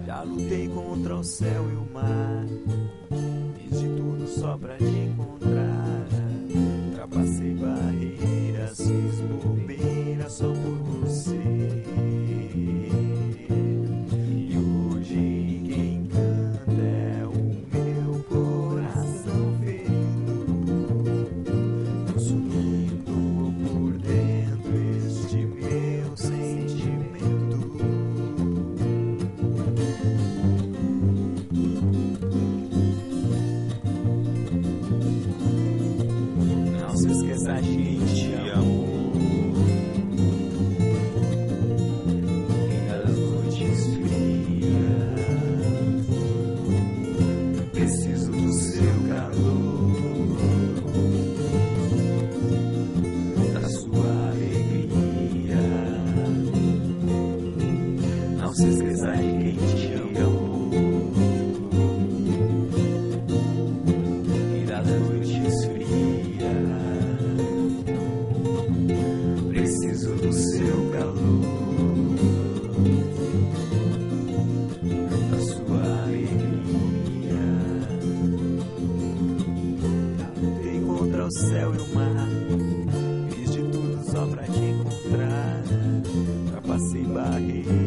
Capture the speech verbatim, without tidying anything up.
Já lutei contra o céu e o mar, fiz de tudo só pra te encontrar. Ultrapassei barreiras, fiz bobeira só por você. E hoje quem canta é o meu coração ferido, consumindo por dentro este meu sentimento. Não se esqueça, a gente amou. Em das noites frias, preciso do seu calor, da sua alegria. Não se esqueça de quem te amou. E das noites frias, preciso do seu calor, da sua alegria. Lutei contra o céu e o mar, fiz de tudo só pra te encontrar. Ultrapassei barreiras,